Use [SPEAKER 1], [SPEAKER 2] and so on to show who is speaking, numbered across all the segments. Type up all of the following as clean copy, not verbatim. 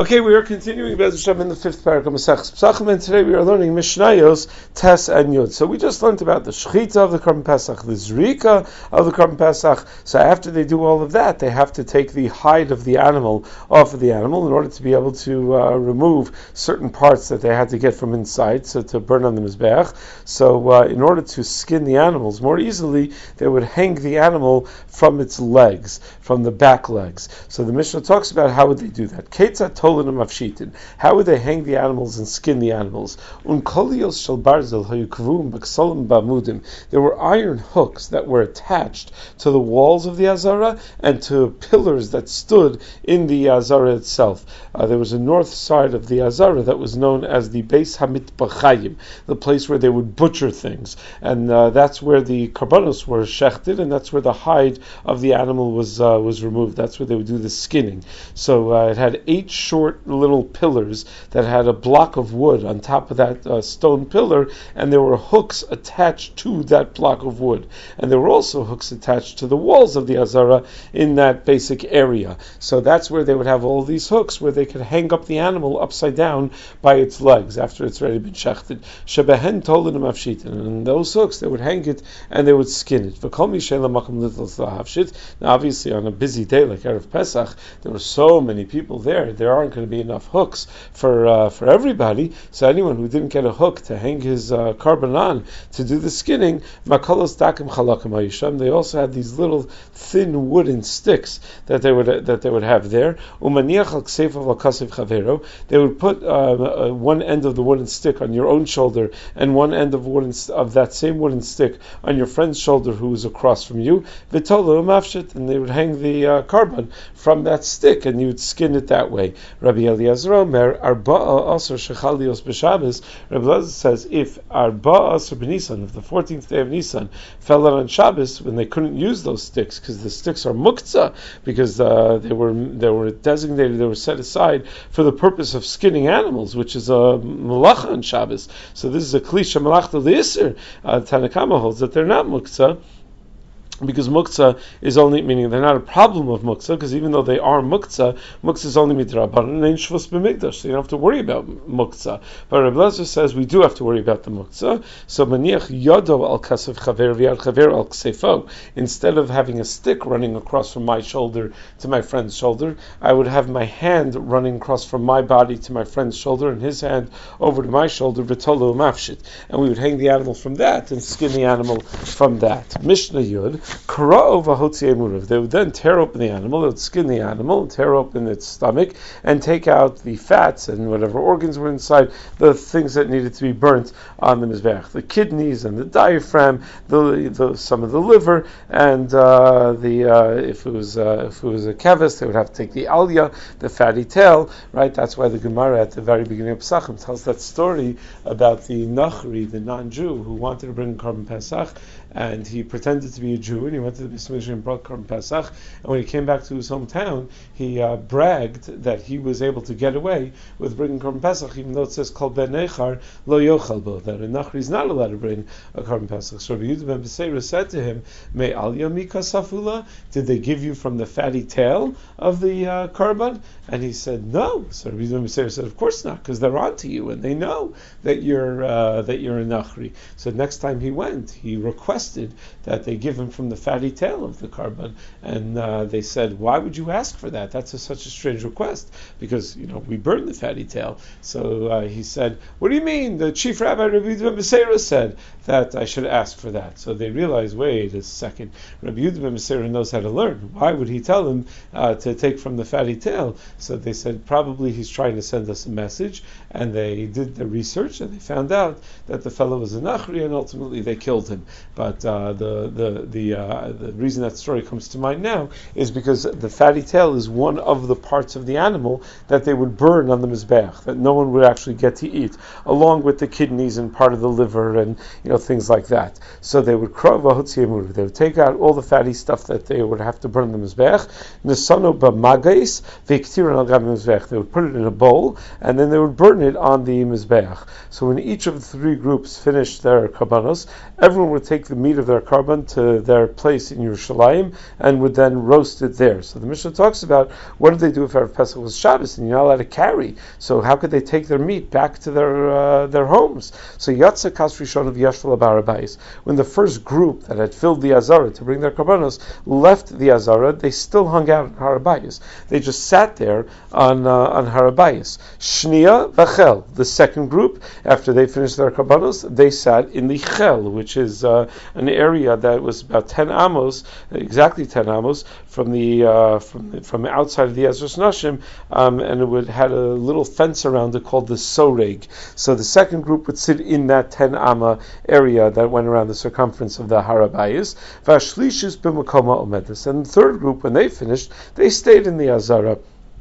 [SPEAKER 1] Okay, we are continuing Be'ez Hashem in the fifth parak of Maseches Pesachim, and today we are learning Mishnayos Tes and Yud. So we just learned about the Shechita of the Korban Pesach, the Zrika of the Korban Pesach. So after they do all of that, they have to take the hide of the animal off of the animal in order to be able to remove certain parts that they had to get from inside, so to burn on the Mizbeach. So in order to skin the animals more easily, they would hang the animal from its legs, from the back legs. So the Mishnah talks about how would they do that. How would they hang the animals and skin the animals? There were iron hooks that were attached to the walls of the Azara and to pillars that stood in the Azara itself. There was a north side of the Azara that was known as the Beis HaMitbachayim, the place where they would butcher things, and that's where the karbanos were shechted, and that's where the hide of the animal was removed. That's where they would do the skinning. So it had 8 short little pillars that had a block of wood on top of that stone pillar, and there were hooks attached to that block of wood, and there were also hooks attached to the walls of the Azara in that basic area. So that's where they would have all these hooks where they could hang up the animal upside down by its legs after it's already been shechted. Shebehen tolin mafshitin, and those hooks they would hang it and they would skin it. Now obviously on a busy day like Erev Pesach, there were so many people there. There aren't going to be enough hooks for everybody. So anyone who didn't get a hook to hang his carbon on to do the skinning, makalos dakim chalakim hayisham. They also had these little thin wooden sticks that they would have there. Umaniach al kseifav al kasev chavero. They would put one end of the wooden stick on your own shoulder and one end of that same wooden stick on your friend's shoulder who was across from you. V'tolu mafshit, and they would hang the carbon from that stick, and you would skin it that way. Rabbi Eliezer Omer, Arba'a Asr Shechalios B'Shabbos. Rabbi Eliezer says if Arba'a Asr B'Nisan, if the 14th day of Nisan fell out on Shabbos, when they couldn't use those sticks because the sticks are muktzah, because they were designated, they were set aside for the purpose of skinning animals, which is a malacha on Shabbos. So this is a klisha malachta l'isr. Tanna Kama holds that they're not muktzah, because muktzah is only, meaning they're not a problem of muktzah, because even though they are muktzah is only midrabanan and ain't shvus b'mikdash, so you don't have to worry about muktzah. But Rabbi Eliezer says we do have to worry about the muktzah. So maniach yado al kasev chaver v'yad chaver al ksefo. Instead of having a stick running across from my shoulder to my friend's shoulder, I would have my hand running across from my body to my friend's shoulder, and his hand over to my shoulder, v'tolu mafshit, and we would hang the animal from that and skin the animal from that. Mishnah Yud. They would then tear open the animal, they would skin the animal, tear open its stomach, and take out the fats and whatever organs were inside, the things that needed to be burnt on the Mizbeach. The kidneys and the diaphragm, some of the liver, and if it was a keves, they would have to take the alya, the fatty tail, right? That's why the Gemara at the very beginning of Pesachim tells that story about the Nachri, the non-Jew, who wanted to bring Korban Pesach, and he pretended to be a Jew, and he went to the Beis Hamikdash and brought Korban Pesach, and when he came back to his hometown, he bragged that he was able to get away with bringing Korban Pesach, even though it says Kol ben Nechar lo yochal bo, that a Nachri is not allowed to bring a Korban Pesach. So Rabbi Yehuda ben Beseira said to him, Me alya mika safula? Did they give you from the fatty tail of the Korban? And he said, no. So Rabbi Yehuda ben Beseira said, of course not, because they're onto you, and they know that you're a Nachri. So next time he went, he requested that they give him from the fatty tail of the carbon, and they said, why would you ask for that? That's such a strange request, because we burn the fatty tail. So he said, what do you mean? The chief rabbi Rabbi Yehuda ben Beseira said that I should ask for that. So they realized, wait a second, Rabbi Yehuda ben Beseira knows how to learn. Why would he tell him to take from the fatty tail? So they said, probably he's trying to send us a message, and they did the research, and they found out that the fellow was a Nachri, and ultimately they killed him. But the reason that story comes to mind now is because the fatty tail is one of the parts of the animal that they would burn on the Mizbeach, that no one would actually get to eat, along with the kidneys and part of the liver and things like that. So they would they would take out all the fatty stuff that they would have to burn on the Mizbeach. They would put it in a bowl, and then they would burn it on the Mizbeach. So when each of the 3 groups finished their karbanos, everyone would take the meat of their carbon to their place in Yerushalayim and would then roast it there. So the Mishnah talks about what did they do if Erev Pesach was Shabbos and you're not allowed to carry. So how could they take their meat back to their homes? So Yatsa Kas Rishon of Yeshval Barabayis. When the first group that had filled the Azara to bring their karbanos left the Azara, they still hung out on Harabayis. They just sat there on Harabayis. Shnia v'Chel, the second group, after they finished their karbanos, they sat in the Chel, which is an area that was about 10 amos, exactly 10 amos, from the outside of the Ezras Nashim, and it had a little fence around it called the Soreg. So the second group would sit in that 10 amma area that went around the circumference of the Harabayis. Vashlishis b'makoma omedus. And the third group, when they finished, they stayed in the Azara.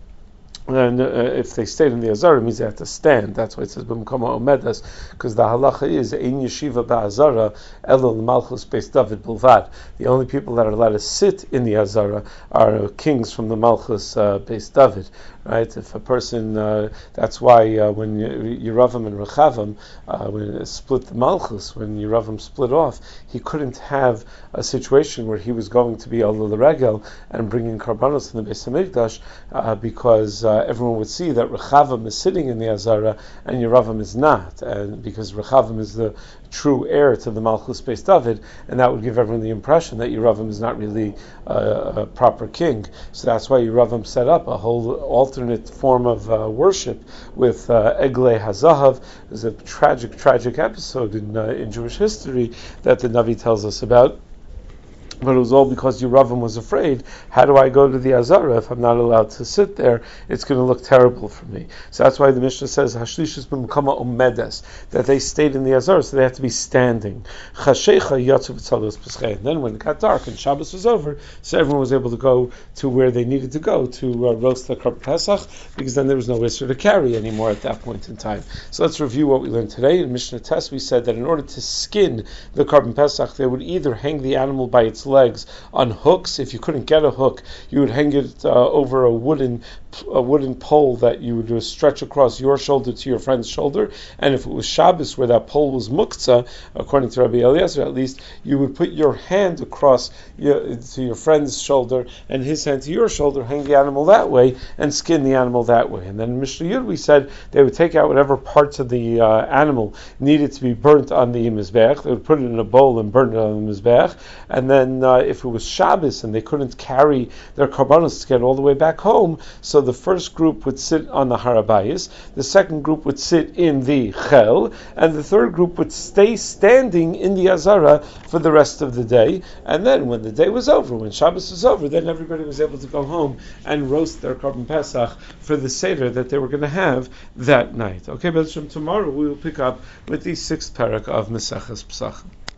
[SPEAKER 1] And if they stayed in the Azara, it means they have to stand. That's why it says b'mkoma omedas, because the halacha is ein yeshiva ba'azara elo l'malchus beis David bilvad. The only people that are allowed to sit in the Azara are kings from the malchus beis David. Right? If a person, that's why when Yeravam and Rechavam when split the malchus, when Yeravam split off, he couldn't have a situation where he was going to be Ola L'Regel and bringing karbanos in the Beis Hamikdash because everyone would see that Rechavam is sitting in the Azara and Yeravam is not, and because Rechavam is the true heir to the Malchus Beis David, and that would give everyone the impression that Yeravam is not really a proper king. So that's why Yeravam set up a whole alternate form of worship with Eglei Hazahav. There's a tragic episode in Jewish history that the Navi tells us about. But it was all because Yeravam was afraid, how do I go to the Azara if I'm not allowed to sit there? It's going to look terrible for me. So that's why the Mishnah says, Hashlishus b'mkama omedes, that they stayed in the Azara, so they have to be standing. Chashecha yatzu v'tzalos b'schei. And then when it got dark and Shabbos was over, so everyone was able to go to where they needed to go to roast the Korban Pesach, because then there was no Isser to carry anymore at that point in time. So let's review what we learned today. In Mishnah Test, we said that in order to skin the Korban Pesach, they would either hang the animal by its legs on hooks. If you couldn't get a hook, you would hang it over a wooden pole that you would stretch across your shoulder to your friend's shoulder. And if it was Shabbos where that pole was muktzah, according to Rabbi Eliezer at least, you would put your hand across to your friend's shoulder and his hand to your shoulder, hang the animal that way, and skin the animal that way. And then in Mishnah Yud we said they would take out whatever parts of the animal needed to be burnt on the Mizbeach. They would put it in a bowl and burn it on the Mizbeach. And then if it was Shabbos and they couldn't carry their karbanos to get all the way back home, so the first group would sit on the Harabayis, the second group would sit in the Chel, and the third group would stay standing in the Azara for the rest of the day. And then when the day was over, when Shabbos was over, then everybody was able to go home and roast their Korban Pesach for the Seder that they were going to have that night. Okay, but from tomorrow we will pick up with the 6th parak of Maseches Pesachim.